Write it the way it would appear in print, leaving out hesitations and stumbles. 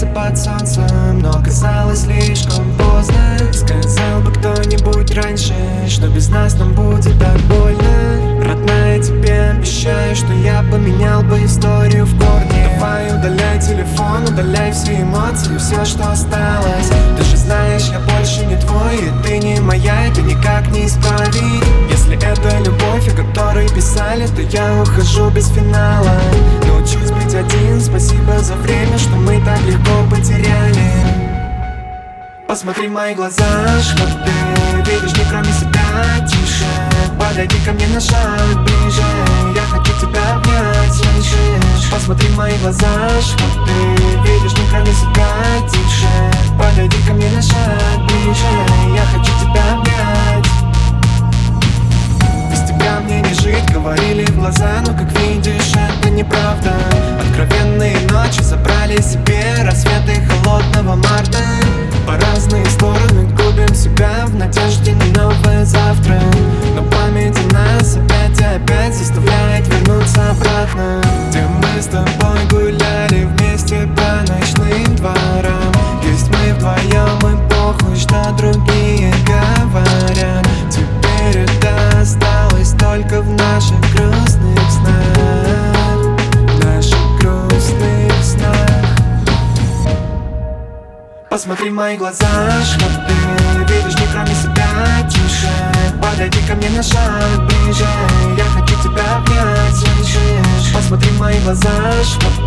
под солнцем, но оказалось слишком поздно. Сказал бы кто-нибудь раньше, что без нас нам будет так больно. Родная, тебе обещаю, что я поменял бы историю в корне. Давай удаляй телефон, удаляй все эмоции, все, что осталось. Ты же знаешь, я больше не твой, и ты не моя, это никак не исправить. Если это любовь, о которой писали, то я ухожу без финала. Научусь быть один, спасибо за время, что мы так легко потеряли. Посмотри в мои глаза, что ты видишь не кроме себя. Тише, подойди ко мне на шаг ближе, я хочу тебя обнять, слышишь? Посмотри в мои глаза, что ты видишь не кроме себя. Тише, подойди ко мне на шаг ближе, я хочу тебя обнять. Без тебя мне не жить, говорили в глаза, но как видишь, это неправда. Откровенные ночи забрали себе рассветы холодного марта. По разные стороны губим себя в надежде на новое завтра. Но память о нас опять и опять заставляет вернуться обратно. Где мы с тобой гуляли вместе по ночным дворам. Есть мы вдвоем, и похуй, что другие говорят. Теперь это осталось только в наших грустных снах. В наших грустных снах. Посмотри в мои глаза, что ты видишь не кроме себя. Тише, подойди ко мне на шаг ближе, я хочу тебя обнять, слышишь? Посмотри в мои глаза, что